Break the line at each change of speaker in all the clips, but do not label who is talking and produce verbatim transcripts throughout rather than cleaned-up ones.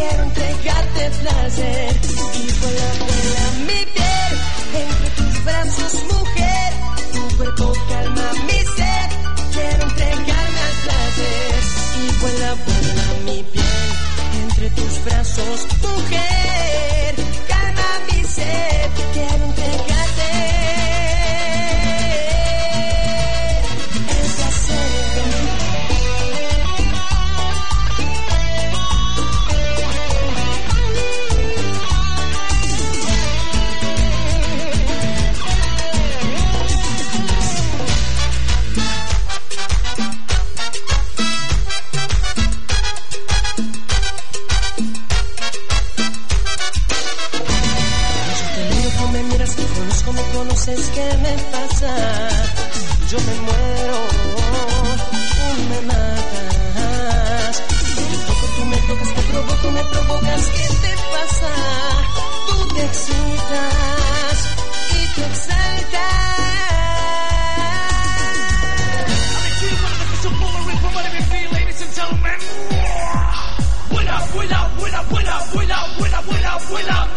quiero entregarte placer. Y vuela, vuela mi piel entre tus brazos, mujer. Tu cuerpo calma mi sed, quiero entregarme al placer. Y vuela, vuela mi piel entre tus brazos, mujer. Calma mi sed, quiero entregarte el placer. ¿Cómo conoces qué me pasa? Yo me muero, tú me matas. Te toco, tú me tocas, te provoco, me provocas. ¿Qué te pasa? Tú te excitas y te exaltas. Vuela, vuela, vuela, vuela, vuela, vuela, vuela, vuela.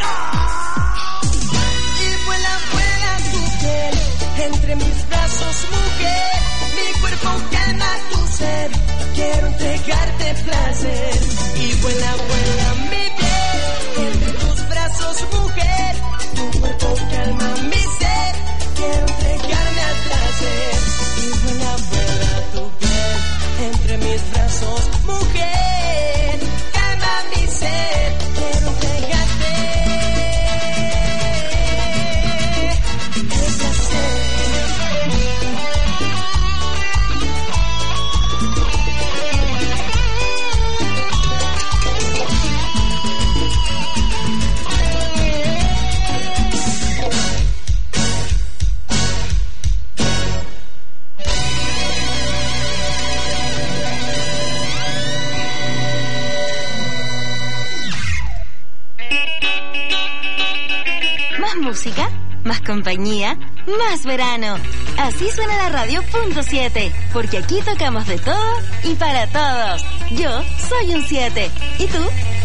Entre mis brazos, mujer, mi cuerpo calma tu ser. Quiero entregarte placer. Y vuela, vuela mi piel entre tus brazos, mujer. Tu cuerpo calma mi ser. Quiero entregarme al placer. Y vuela, vuela tu piel entre mis brazos, mujer. Calma mi ser. Quiero entregarte el placer.
Música, más compañía, más verano. Así suena la radio punto siete, porque aquí tocamos de todo y para todos. Yo soy un siete. ¿Y tú?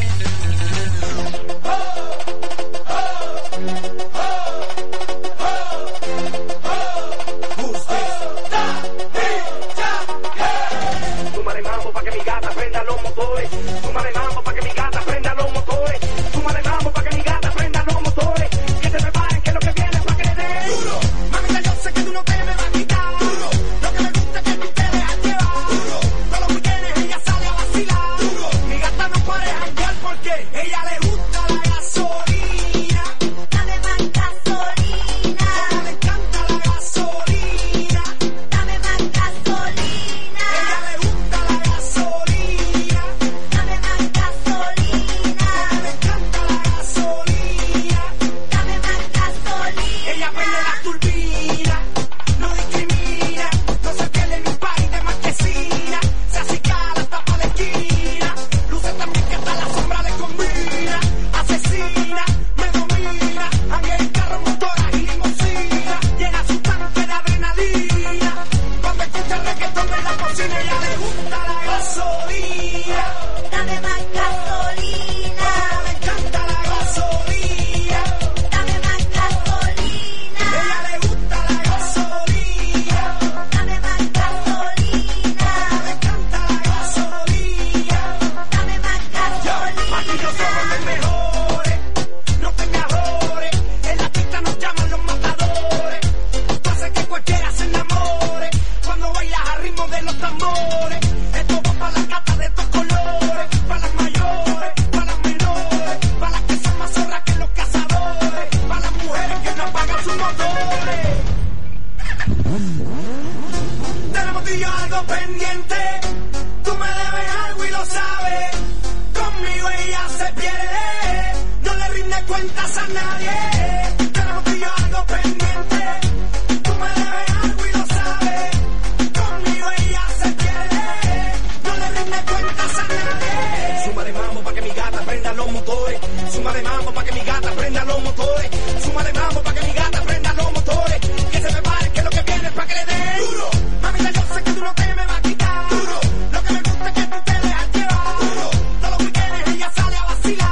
Súmale mambo pa' que mi gata prenda los motores. Súmale mambo pa' que mi gata prenda los motores. Súmale mambo pa' que mi gata prenda los motores. Que se preparen que lo que viene es pa' que le den duro. Mamita, yo sé que tú no te me vas a quitar duro. Lo que me gusta es que tú te dejas llevar duro. Todos los weekends ella sale a vacilar duro. Mi gata no puede janguear porque ella le gusta la gasolina. Dame más gasolina. Como le encanta la gasolina. Dame más gasolina. Ella le gusta la gasolina. Dame más gasolina. Como le encanta la gasolina. Dame más gasolina. Ella prende la turbina, no discrimina, no se pierde en un party de marquesina. Se acicala hasta pa' la esquina, luce también que hasta la sombra le combina. Asesina, me domina, anda en carro, motora y limusina. Llena su tanque de adrenalina, cuando escucha reggaetón en la cocina. Ella le gusta la gasolina. Dame más gasolina. Como le encanta la gasolina. Dame más gasolina. Ella le gusta la gasolina. Dame más gasolina. Como le encanta la gasolina. Dame más gasolina. Aquí no somos los mejores, no te me adores. En la pista nos llaman los matadores. Pasa que cualquiera se enamore cuando bailas a ritmo de los tambores. Esto va para las gatas de estos colores, para las mayores, para las menores, para las que son más zorras que los cazadores, para las mujeres que no apagan sus motores. Tenemos tú y yo algo pendiente, tú me debes algo y lo sabes. Conmigo ella se pierde, no le rinde cuentas a nadie. Tenemos tú y yo algo pendiente, tú me debes algo y lo sabes. Conmigo ella se pierde, no le rinde cuentas a nadie. Súmale mambo pa' que mi gata prenda los motores. Súmale mambo pa' que mi gata prenda los motores. Súmale mambo pa' que mi gata prenda los motores. Que se preparen que lo que viene es pa' que le den duro. Mamita, yo sé que tú no te me vas a quitar duro. Lo que me gusta es que tú te dejas llevar duro. Todos los weekends ella sale a vacilar.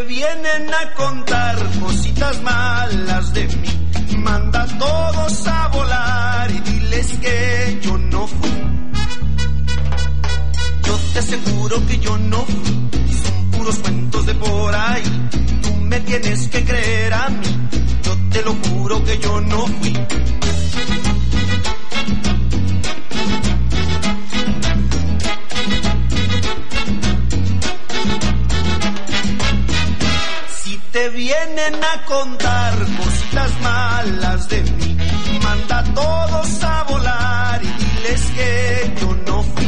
vienen a contar cositas malas de mí, manda a todos a volar y diles que yo no fui. Yo te aseguro que yo no fui, son puros cuentos de por ahí. Tú me tienes que creer a mí, yo te lo juro que yo no fui. Te vienen a contar cositas malas de mí, manda a todos a volar y diles que yo no fui.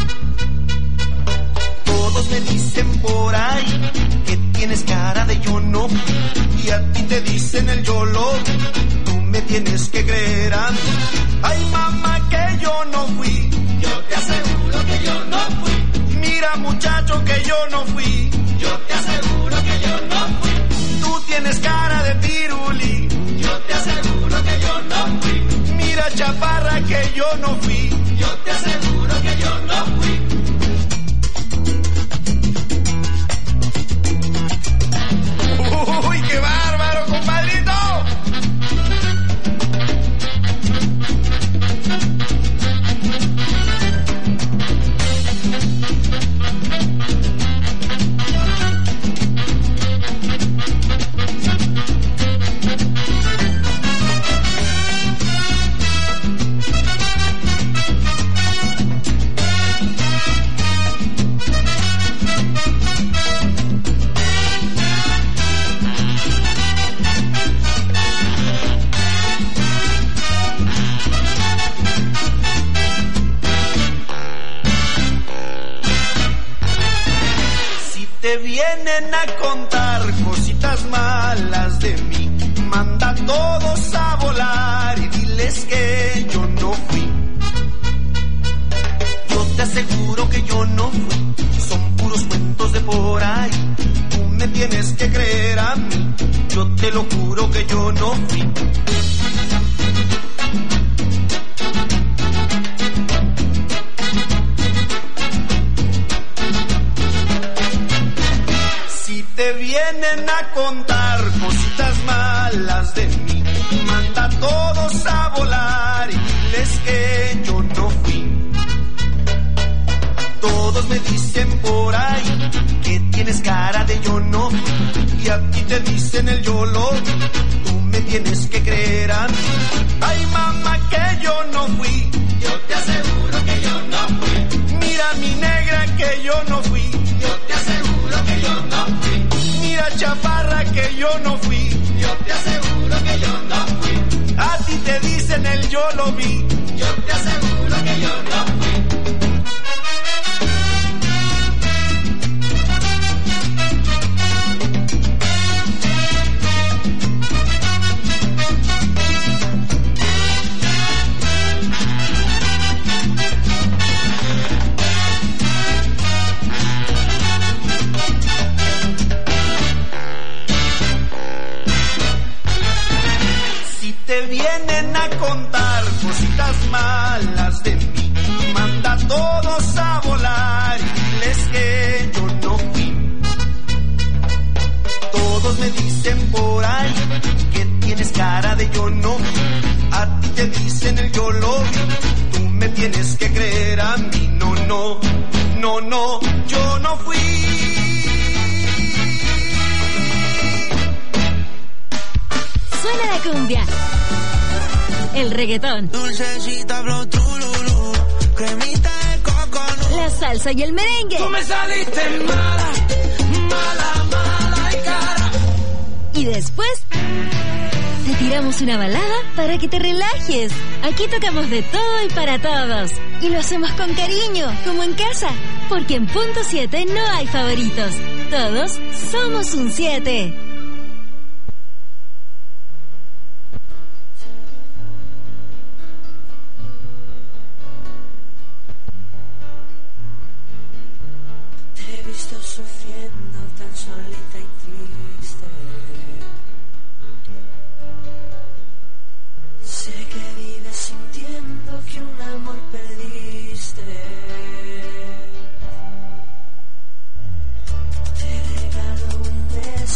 Todos me dicen por ahí que tienes cara de yo no fui, y a ti te dicen el yo lo vi. Tú me tienes que creer a mí. Ay, mamá, que yo no fui. Yo te aseguro que yo no fui. Mira, muchacho, que yo no fui. Yo te aseguro que yo no fui. Tú tienes cara de piruli. Yo te aseguro que yo no fui. Mira, chaparra, que yo no fui. Yo te aseguro que yo no fui. ¡Uy, qué bárbaro, compadrito! Te vienen a contar cositas malas de mí, manda a todos a volar y diles que yo no fui. Yo te aseguro que yo no fui, son puros cuentos de por ahí. Tú me tienes que creer a mí, yo te lo juro que yo no fui. Te vienen a contar cositas malas de mí, manda a todos a volar y diles que yo no fui. Todos me dicen por ahí que tienes cara de yo no fui, y a ti te dicen el yo lo vi. Tú me tienes que creer a mí. Ay, mamá, que yo no fui. Yo te aseguro que yo no fui. Mira, mi negra, que yo no fui. Yo te aseguro que yo no fui. Mira, chaparra, que yo no fui. Yo te aseguro que yo no fui. A ti te dicen el yo lo vi. Yo te aseguro que yo no fui. Te vienen a contar cositas malas de mí, manda a todos a volar y diles que yo no fui. Todos me dicen por ahí que tienes cara de yo no fui, a ti te dicen el yo lo vi. Tú me tienes que creer a mí. No, no, no, no, yo no fui.
Suena la cumbia, el reggaetón,
dulcecita, blow, trululú, cremita de coconut,
la salsa y el merengue.
Tú me saliste mala, mala, mala y cara.
Y después te tiramos una balada para que te relajes. Aquí tocamos de todo y para todos. Y lo hacemos con cariño, como en casa. Porque en Punto siete no hay favoritos. Todos somos un siete.
Sufriendo tan solita y triste. Sé que vives sintiendo que un amor perdiste. Te regalo un beso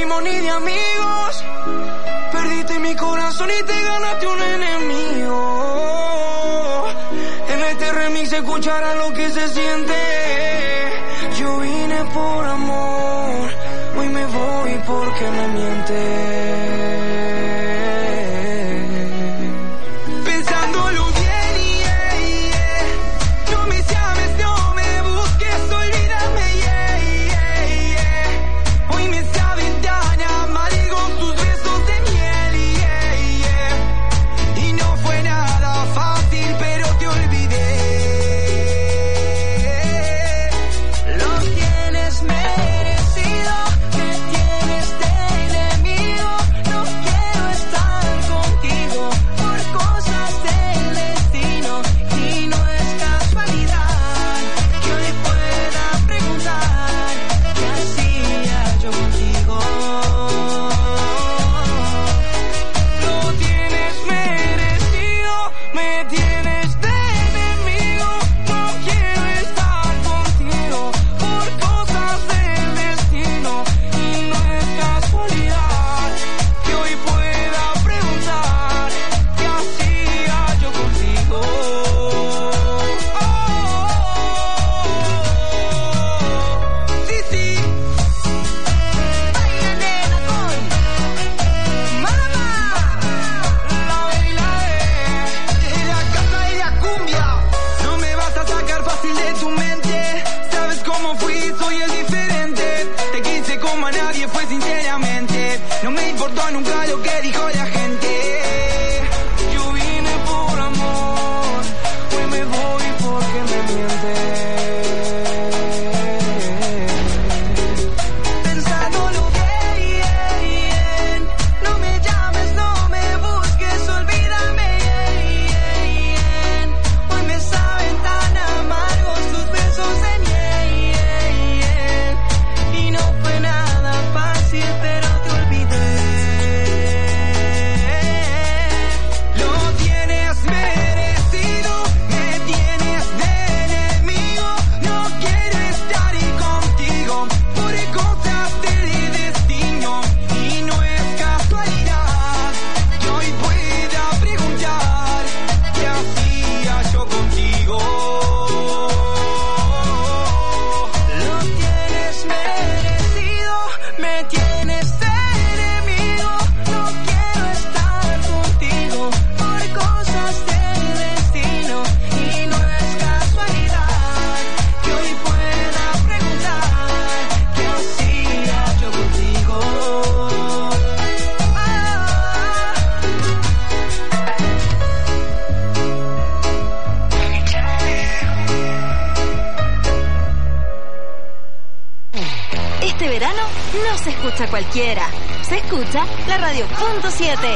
primo ni de amigos. Perdiste mi corazón y te ganaste un enemigo. En este remix se escuchará lo que se siente. Yo vine por amor, hoy me voy porque me miente.
Cualquiera. Se escucha la radio punto siete.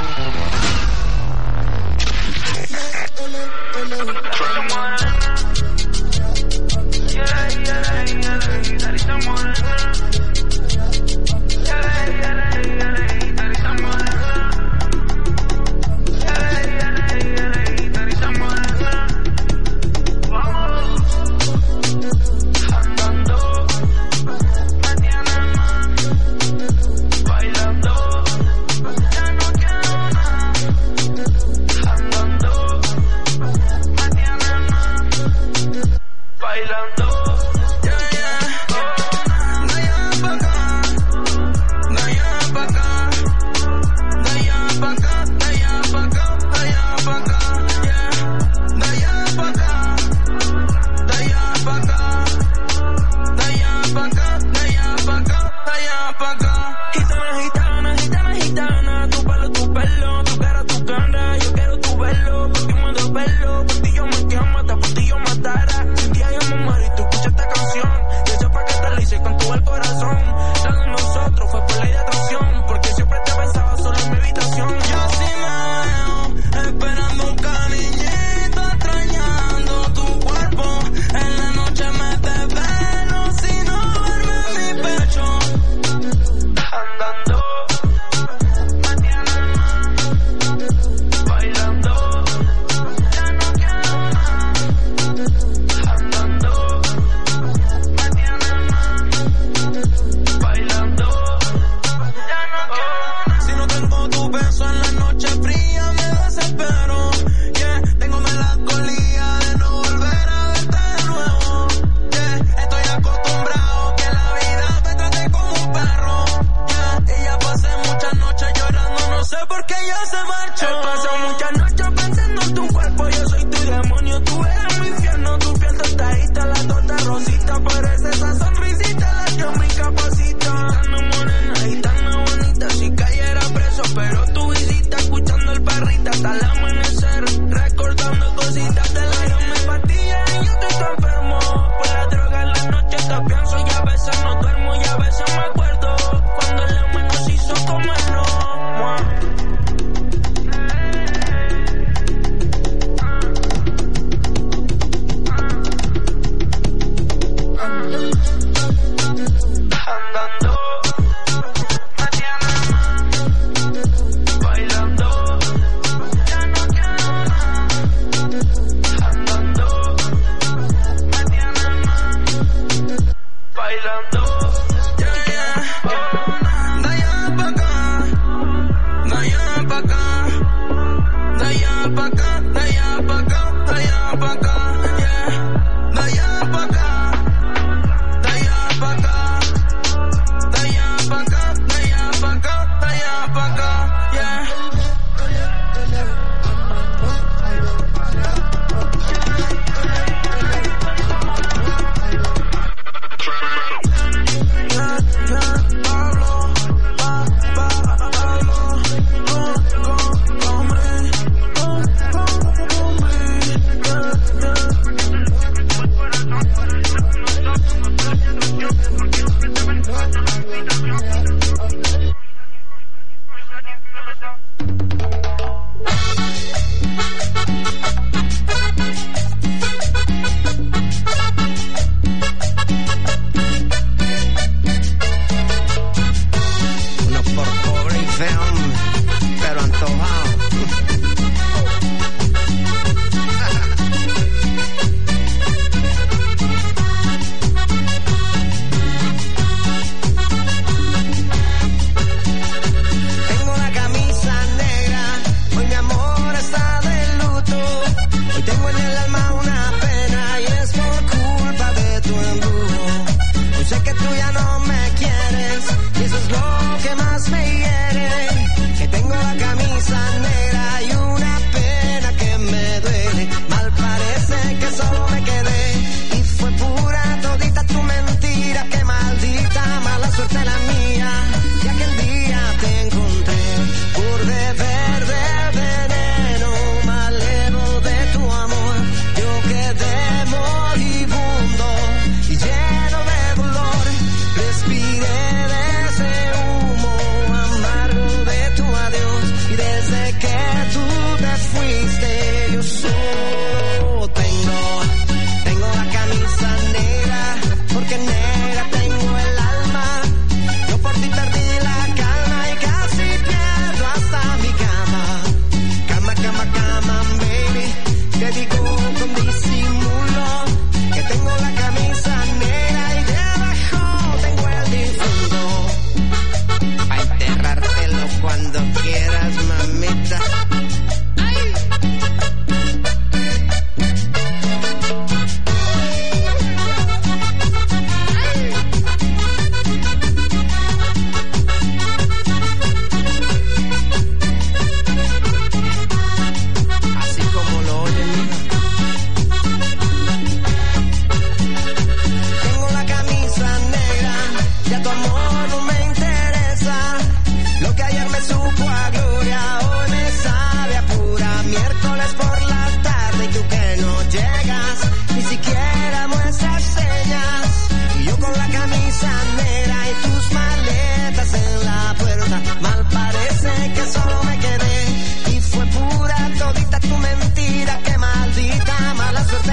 porque ella se marchó. He pasado muchas noches pensando en tu cuerpo, yo soy tu demonio, tú eres mi infierno, tu piel tostadita, la torta rosita, parece esa sonrisita la que me incapacita. Tan morena y tan bonita, si cayera preso, pero tu visita, escuchando el perrita hasta el amanecer, recordando cositas de la yo me pastilla y yo estoy tan enfermo. Por la droga en la noche te pienso y a veces no duermo y a veces me acuerdo cuando el hombre nos hizo comerlo.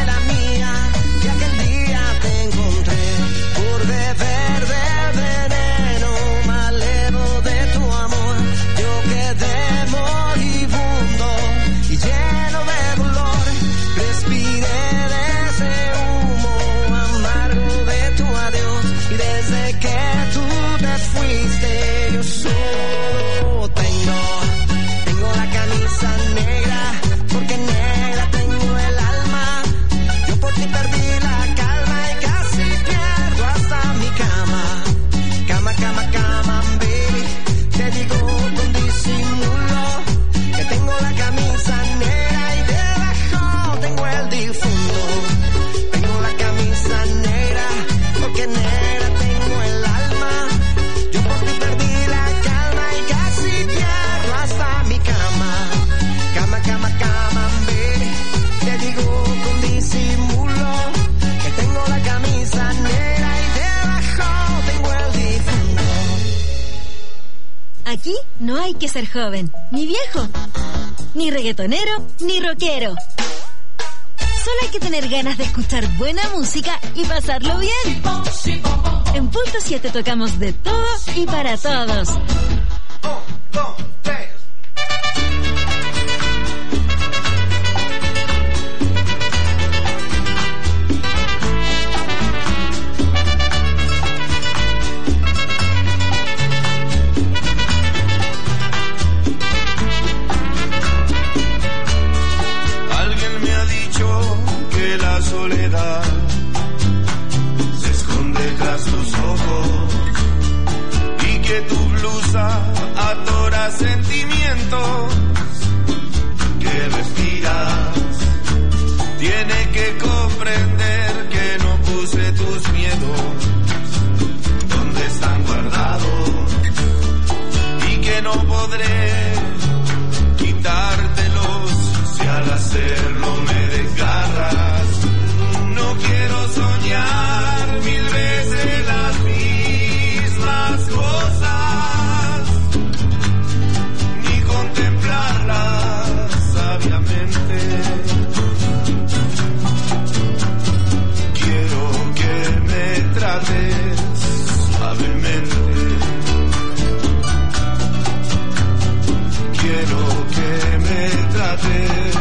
Suerte la mía, que aquel día te encontré por beber del veneno.
Aquí no hay que ser joven, ni viejo, ni reggaetonero, ni rockero. Solo hay que tener ganas de escuchar buena música y pasarlo bien. En Punto siete tocamos de todo y para todos.
Un, dos, tres.
La soledad se esconde tras tus ojos y que tu blusa atora sentimientos que respiras. Tiene que comprender que no puse tus miedos donde están guardados y que no podré quitártelos si al hacerlo me desgarras. No quiero soñar mil veces las mismas cosas, ni contemplarlas sabiamente. Quiero que me trates suavemente. Quiero que me trates.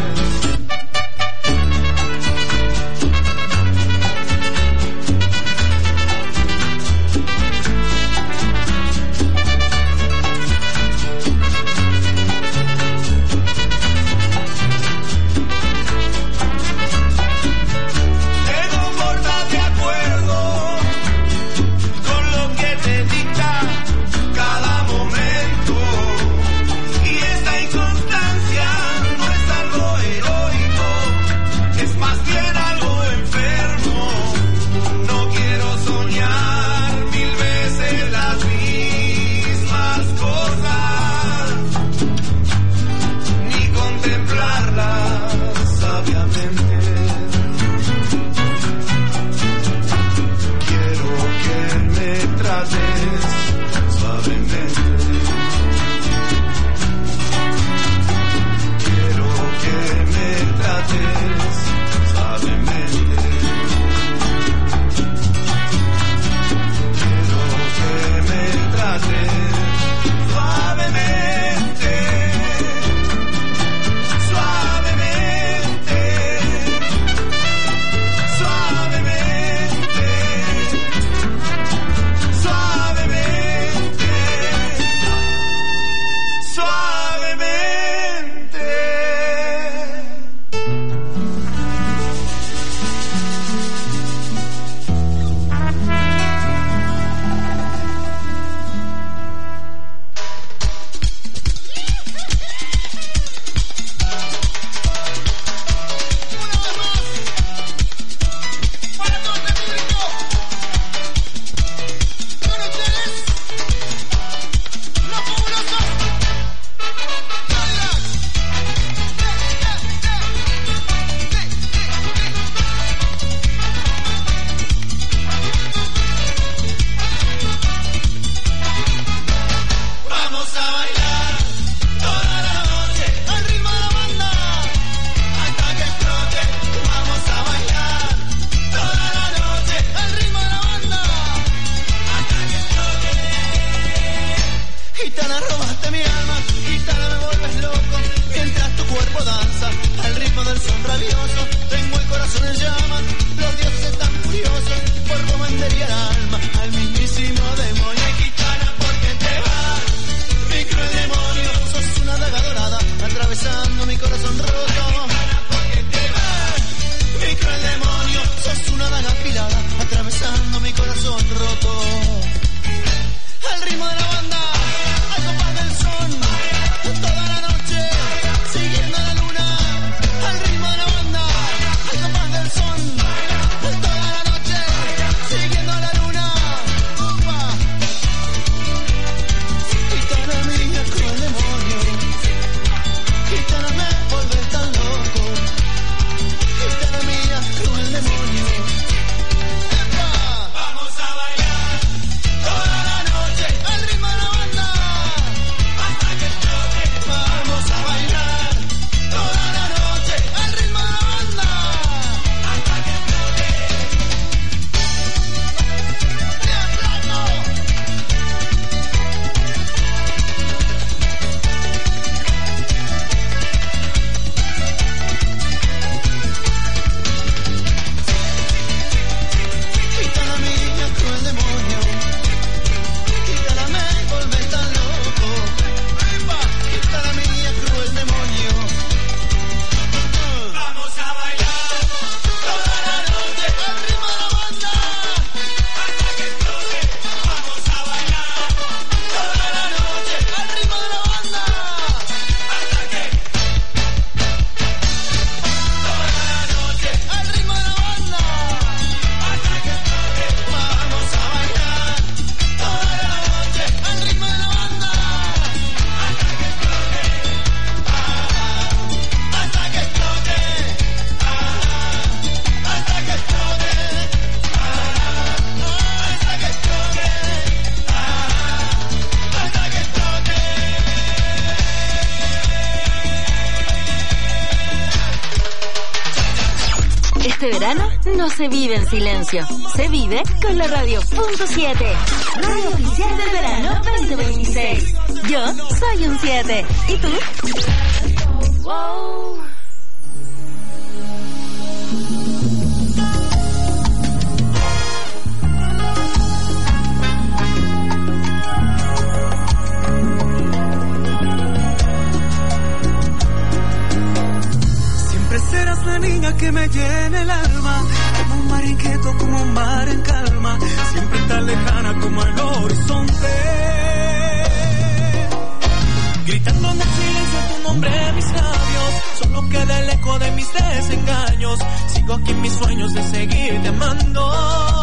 Este verano no se vive en silencio, se vive con la radio punto siete, radio oficial del verano veinte veintiséis. Yo soy un siete. ¿Y tú? Wow.
Serás la niña que me llena el alma, como un mar inquieto, como un mar en calma, siempre tan lejana como el horizonte. Gritando en el silencio tu nombre en mis labios, solo queda el eco de mis desengaños. Sigo aquí en mis sueños de seguirte amando.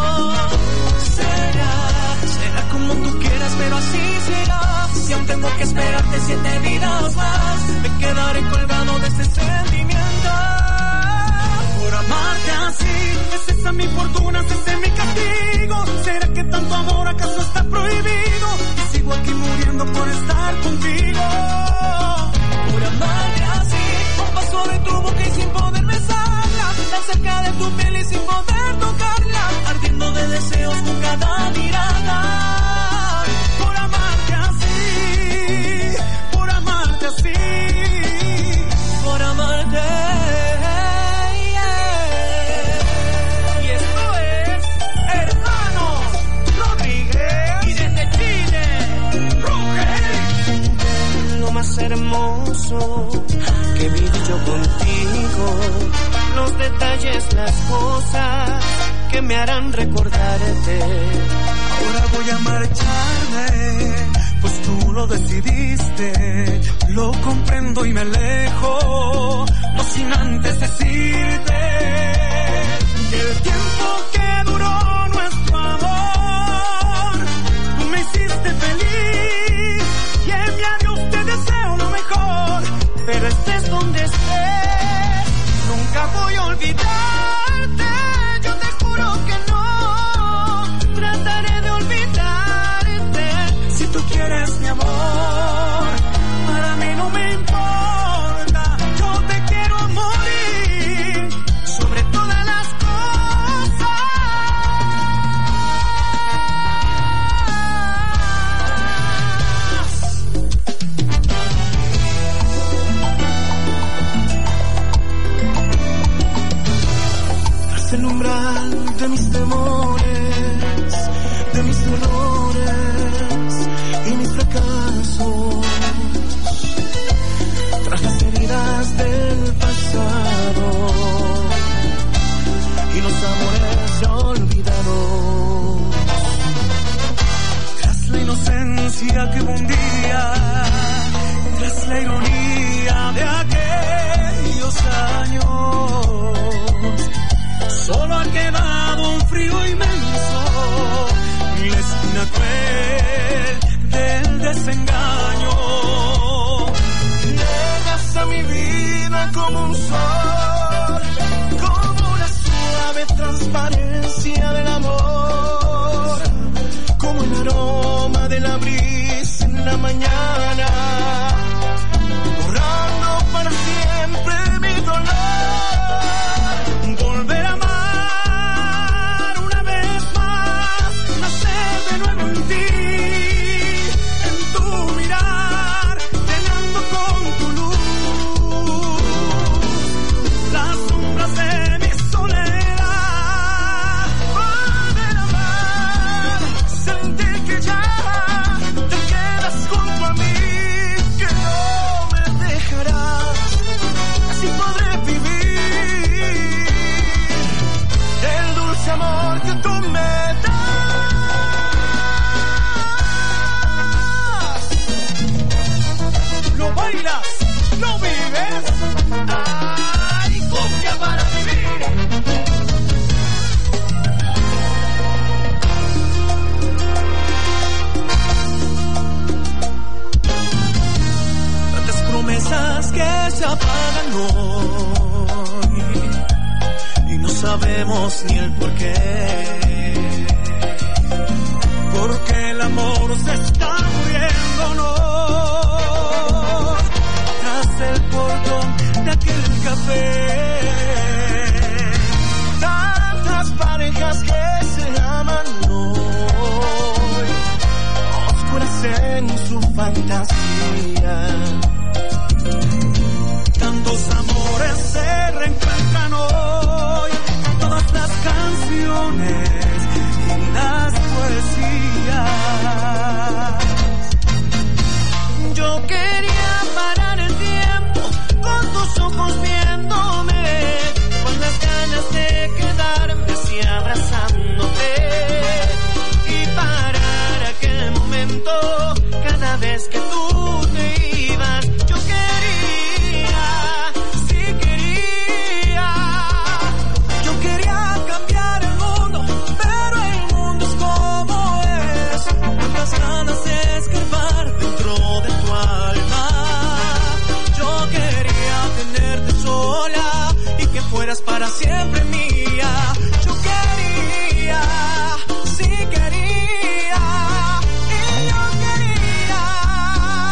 Será, será como tú quieras, pero así será. Si aún tengo que esperarte siete vidas más, me quedaré colgado de este sentimiento. Por amarte así, es esa mi fortuna, es ese mi castigo. ¿Será que tanto amor acaso está prohibido? Y sigo aquí muriendo por estar contigo. Por amarte así, un paso de tu boca y sin poder besarla, tan cerca de tu piel y sin poder tocarla, ardiendo de deseos con cada mirada. Por amarte así, por amarte así, por amarte. Más hermoso que viví yo contigo, los detalles, las cosas que me harán recordarte. Ahora voy a marcharme, pues tú lo decidiste, lo comprendo y me alejo, no sin antes decirte que el tiempo que duró nuestro amor, tú me hiciste feliz y en mi adiós te deseo lo mejor, pero estés donde estés, nunca voy a olvidarte, yo te juro que no, trataré de olvidarte, si tú quieres mi amor, para mí no me importa, yo te quiero morir, sobre todas las cosas. Tras el umbral de mis temores, de mis errores y mis fracasos, tras las heridas del pasado y los amores ya olvidados, tras la inocencia que hubo un día, tras la ironía de aquellos años, solo ha quedado un frío inmenso y la espina cruel del desengaño. Llegas a mi vida como un sol, como una suave transparencia del amor, como el aroma de la brisa en la mañana, borrando para siempre mi dolor. Volver a amar una vez más, nacer de nuevo en ti, en tu mirar, llenando con tu luz las sombras de mi soledad. Volver a amar, sentir que ya te quedas junto a mí, que no me dejarás, así podré vivir el dulce amor que tú me das. Lo bailas, lo vives. Ay, cumbia para vivir. Tantas promesas que se apagan hoy y no sabemos ni el por qué, porque el amor se está muriendo, no, tras el portón de aquel café. en su fantasía. Tantos amores se reencuentran hoy, todas las canciones y las poesías. Yo quería parar el tiempo con tus ojos viéndome, con las ganas de quedarme así abrazándote y parar aquel momento cada vez que tú te ibas. Yo quería, sí quería, yo quería cambiar el mundo, pero el mundo es como es. Tantas ganas de escarbar dentro de tu alma. Yo quería tenerte sola y que fueras para siempre mía. Yo quería, sí quería, y yo quería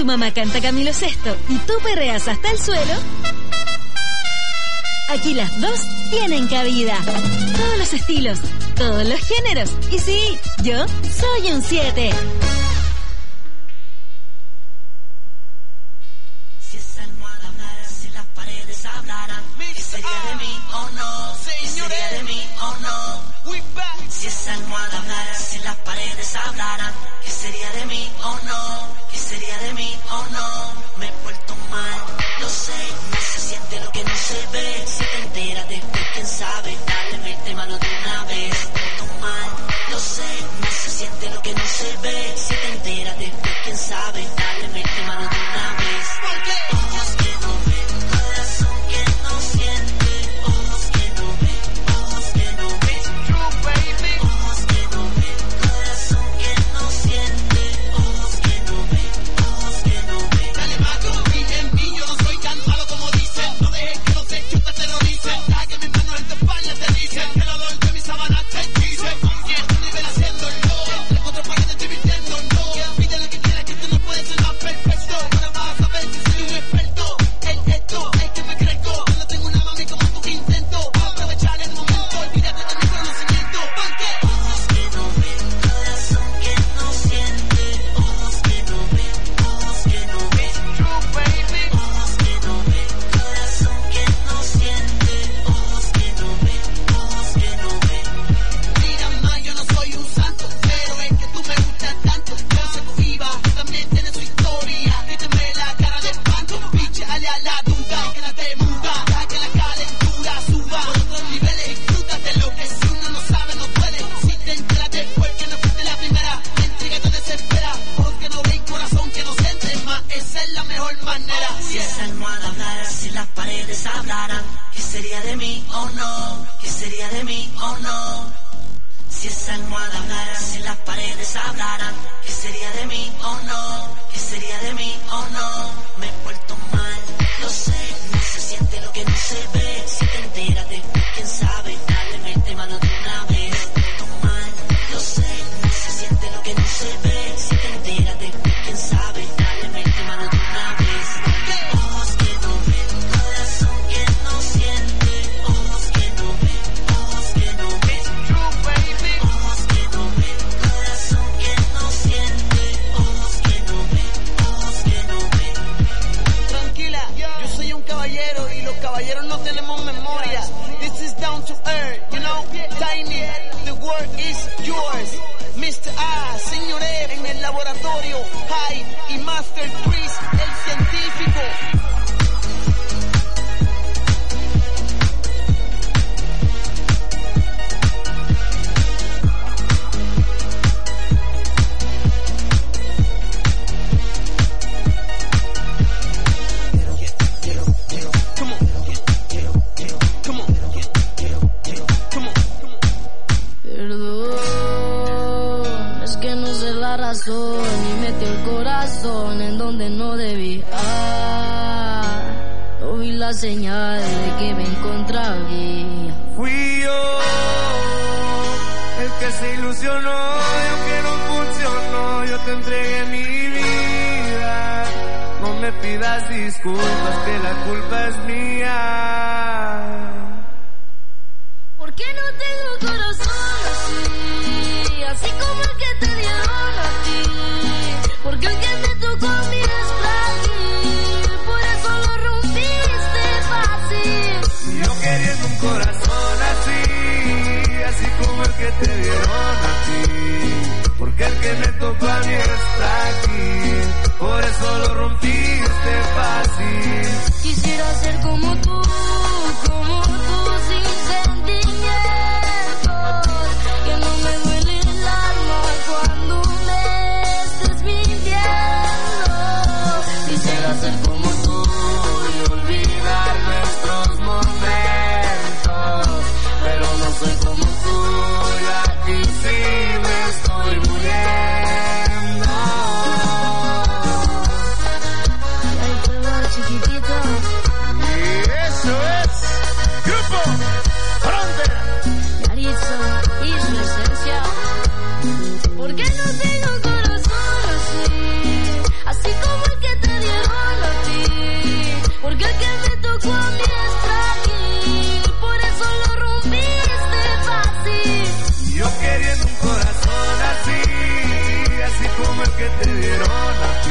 tu mamá canta Camilo Sesto y tú perreas hasta el suelo, aquí las dos tienen cabida. Todos los estilos, todos los géneros. Y sí, yo soy un siete.
Si esa almohada hablara, si las paredes hablaran, ¿qué sería de mí o no? ¿Qué sería de mí o no? Si esa almohada hablara, si las paredes hablaran, ¿qué sería de mí o no? ¿Qué sería de mí o no? Me he vuelto mal, lo sé, no se siente lo que no se ve. Si te enteras después, quién sabe, dale, mete mano de una vez. Me he vuelto mal, lo sé, no se siente lo que no se ve. Si te enteras después, quién sabe, dale, mete mano de una vez. Porque ojos que no ven, corazón que no siente, ojos que no ven, ojos que no ven, true baby. Ojos que no ven, corazón que no siente, ojos que no ven, ojos que no ven. Dale más, confía en mí, yo no soy tan malo como dicen. No dejes que los hechos te terroricen. Deja que mis manos en tu espalda te dicen que el olor de mis sábanas te dicen. Y es un nivel haciéndolo, entre cuatro paredes divirtiendo, no. Pide lo que quieras, que tú no puedes ser más perfecto. Ahora vas a ver si soy un experto. El esto es que me crezco. No tengo una mami como tú que intento aprovechar el momento, olvídate de mi conocimiento. Porque ojos que no ven, corazón que no siente, ojos que no ven, ojos que no ven, true baby. Ojos que no ven, corazón que no siente, ojos que no ven, ojos que no ven. Mira ma, yo no soy un santo, pero es que tú me gustas tanto. Yo sé tu iba, también tiene su historia. Quítame la cara de espanto, biche, ale a la duda, quédate muda, deja que la calentura suba. Por otros niveles, disfrútate lo que si uno no sabe no duele. Si te enteras después que no fuiste la primera, la intriga te desespera. Ojos que no ven, corazón que no siente, más esa es la mejor manera. Si esa almohada hablara, si las paredes hablaran, ¿qué sería de mí o no? ¿Qué sería de mí o no? Si esa almohada hablara, si las paredes hablaran, ¿qué sería de mí o no? ¿Qué sería de mí o no? Me he vuelto mal, lo sé, no se siente lo que no se ve. Si te enteras después, quién sabe, dale, mete mano de una vez. Me he vuelto mal, lo sé, no se siente lo que no se ve. Si te enteras después, quién sabe, dale, mete mano de una vez. Ojos que no ven, corazón que no siente, ojos que no ven, ojos que no ven, true baby. Ojos que no ven, corazón que no siente, ojos que no ven, ojos que no ven. Tranquila, yo soy un caballero y los caballeros no tenemos memoria. This is down to earth, you know, tiny, the world is yours. mister A, señores, en el laboratorio, High y Master Chris, el científico.
Perdón, es que no sé la razón y metí el corazón en donde no debía. No vi la señal de que me encontraba.
Fui yo el que se ilusionó y aunque no funcionó, yo te entregué mi vida. No me pidas disculpas, que la culpa es mía.
¿Por qué no tengo corazón así? Así como el que te dieron a ti. Porque el que me tocó a mí es frágil. Por eso lo rompiste fácil.
Y yo queriendo un corazón así, así como el que te dieron a ti. Porque el que me tocó a mí es frágil. Por eso lo rompiste fácil.
Quisiera ser como tú.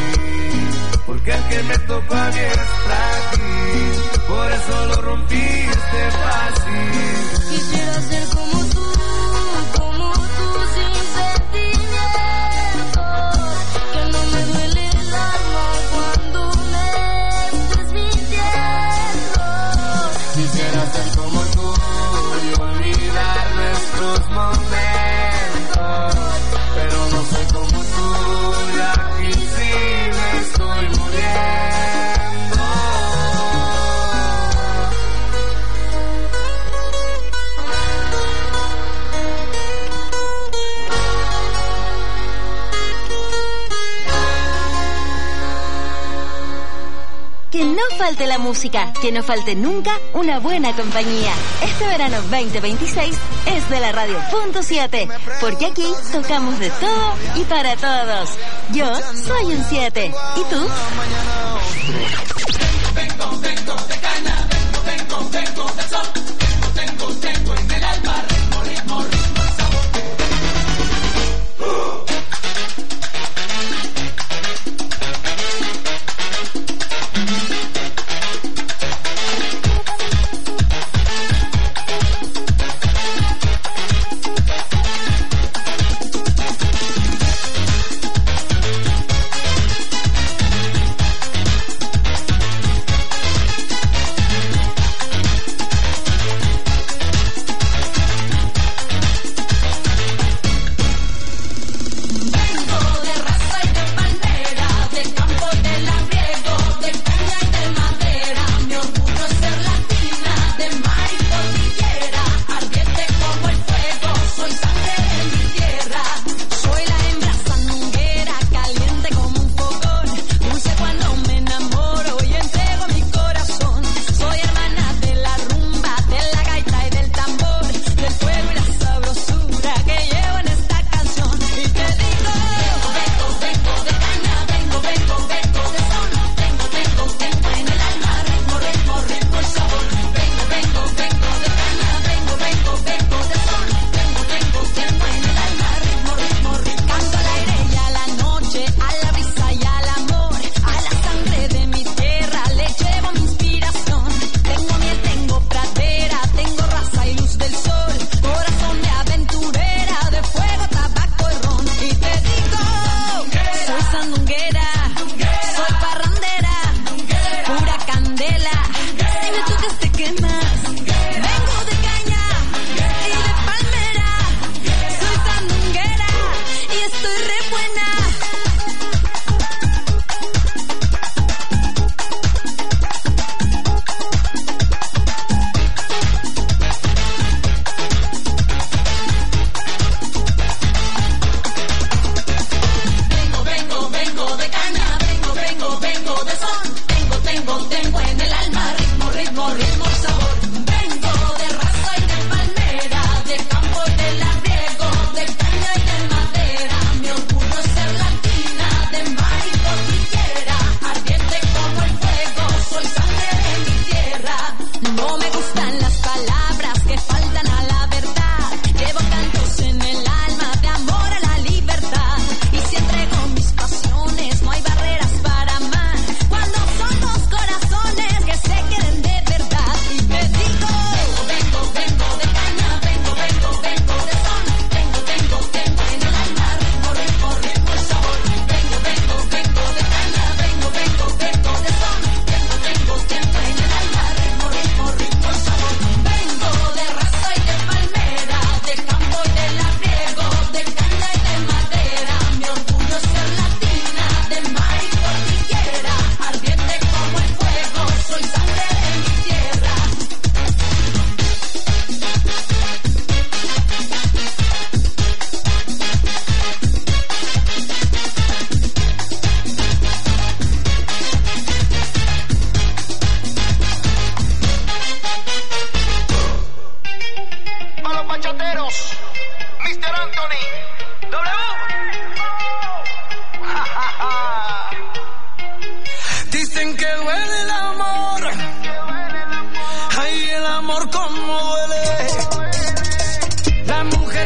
porque el que me tocó a mí es frágil, por eso lo rompiste fácil.
Quisiera ser como tú, como tú sin sentimientos, que no me duele el alma cuando me estés mintiendo.
Quisiera ser como tú y olvidar nuestros momentos, pero no soy como tú, y aquí sí me estoy muriendo.
Que no falte la música, que no falte nunca una buena compañía. Este verano veinte veintiséis es de la Radio Punto siete, porque aquí tocamos de todo y para todos. Yo soy un siete, ¿y tú?
Vengo, vengo de caña, vengo, vengo, vengo de sol, vengo, tengo, tengo en el alma ritmo, ritmo, ritmo, sabor.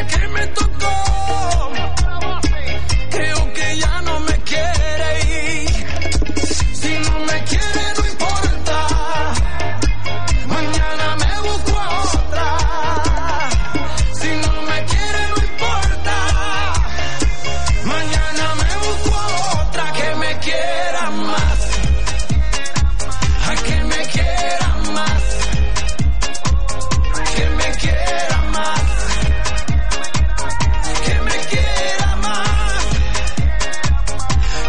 Creo que ya no me quiere ir.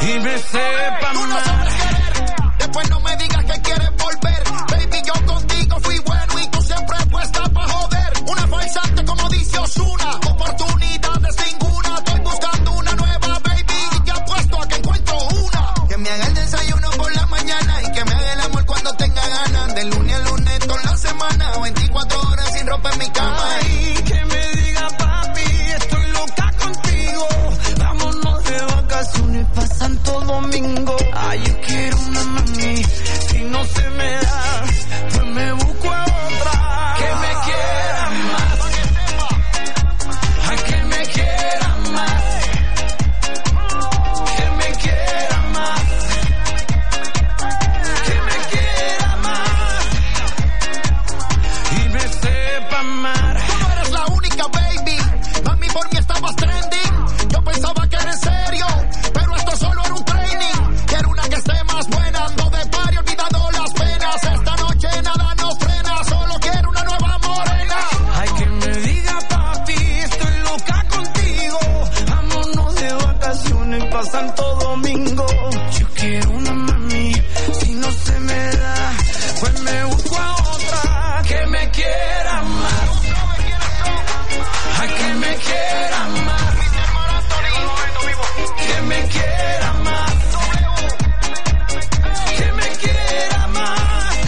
y me sepa
Tú no
mal.
sabes querer, después no me digas que quieres volver. Baby, yo contigo fui bueno y tú siempre puesta pa' joder. Una falsante como dice Ozuna, oportunidades ninguna. Estoy buscando una nueva, baby, y te apuesto a que encuentro una. Que me haga el desayuno por la mañana y que me haga el amor cuando tenga ganas. De lunes a lunes toda la semana, veinticuatro horas sin ropa en mi cama.
Ay, que me diga papi, estoy loca contigo. Vámonos de vacaciones pa' Santo Domingo. Ay, yo quiero una mami, si no se me da, pues me busco a otra. Que me quiera más, ay, que me quiera más, que me quiera más, que me quiera más y me sepa amar.
Tú no eres la única, baby. Mami, por mí estabas trending. Yo pensaba que era en serio, pero esto solo era un training. Quiero una que esté más buena, ando de party olvidando las penas. Esta noche nada nos frena, solo quiero una nueva morena.
Ay, que me diga papi, estoy loca contigo. Vámonos de vacaciones pa' Santo Domingo. Yo quiero una mami, si no se me da, pues me busco a otra. Que me quiera más, ay, que me quiera más, que me quiera más, que me quiera más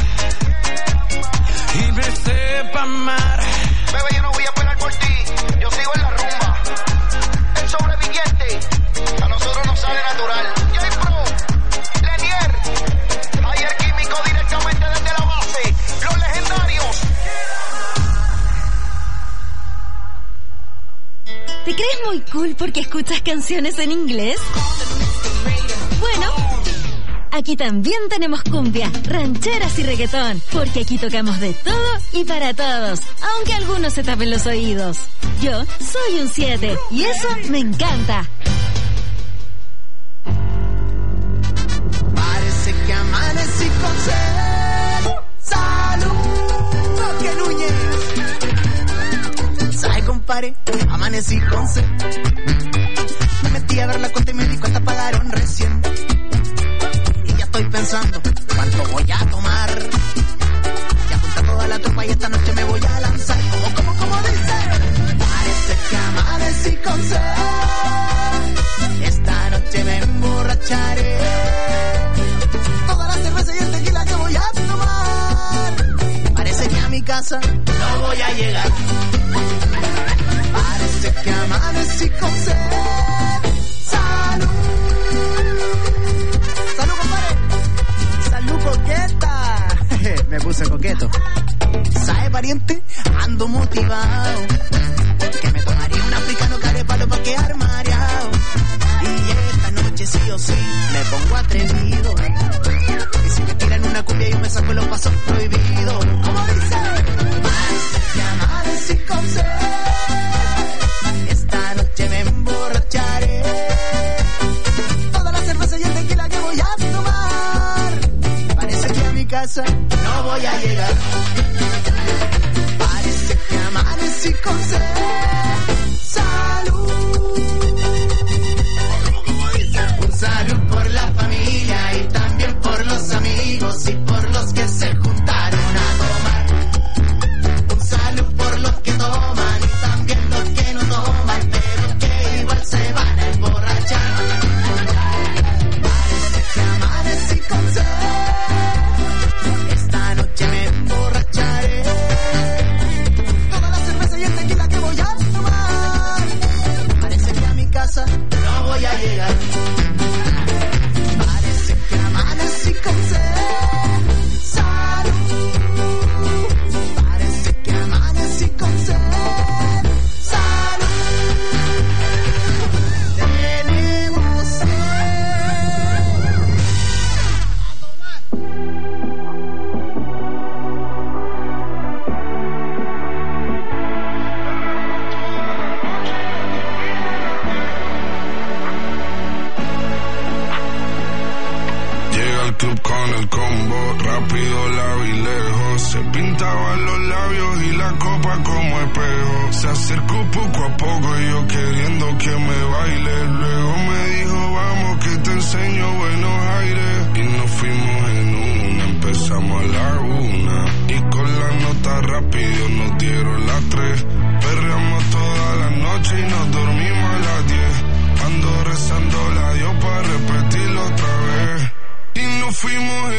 y me sepa amar.
Bebé, yo no voy a esperar por ti, yo sigo en la rumba. El sobreviviente, a nosotros nos sale natural. J-Pro, Lenier, ayer químico directamente desde la base. Los legendarios.
¿Te crees muy cool porque escuchas canciones en inglés? Bueno, aquí también tenemos cumbia, rancheras y reggaetón, porque aquí tocamos de todo y para todos, aunque algunos se tapen los oídos. Yo soy un siete y eso me encanta.
Parece que amanecí con sed. Salud, Roque Núñez. ¿Sabe, compadre? Amanecí con sed. Me metí a ver la cuenta y me di cuenta pagaron recién. Y ya estoy pensando cuánto voy a tomar. Ya junta toda la tropa y esta noche me voy a lanzar. ¿Cómo, cómo, cómo dice? Parece que amanecí con sed. Esta noche me emborracharé. Toda la cerveza y el tequila que voy a tomar. Parece que a mi casa no voy a llegar. Parece que amanecí con sed. Salud. Salud, compadre. Salud, coqueta. Me puse coqueto. ¿Sabe, pariente? Ando motivado. Que me tomaría un africano carepalo pa' quedar mareado. Y esta noche sí o sí me pongo atrevido. Y si me tiran una cumbia yo me saco los pasos prohibidos. ¿Cómo dice? Parece que amanecí con sed. Esta noche me emborracharé. Toda la cerveza y el tequila que voy a tomar. Parece que a mi casa no voy a llegar. Parece que amanecí con sed. Salud. Un salud por la familia y también por los amigos y por los que se juntaron a tomar. Un salud por los que toman y también los que no toman, pero que igual se van a emborrachar. Parece que amanecí con sed. Esta noche me emborracharé. Toda la cerveza y el tequila que voy a tomar. Parece que a mi casa no voy a llegar. Parece que amanecí con sed. Salud. Parece que amanecí con sed. Salud. Tenemos sed.
Llega al club con el combo, rápido, largo y lejos. Se pintaban los labios y la copa como espejo. Se acercó poco a poco y yo queriendo que me baile. Luego me dijo, vamos que te enseño fuimos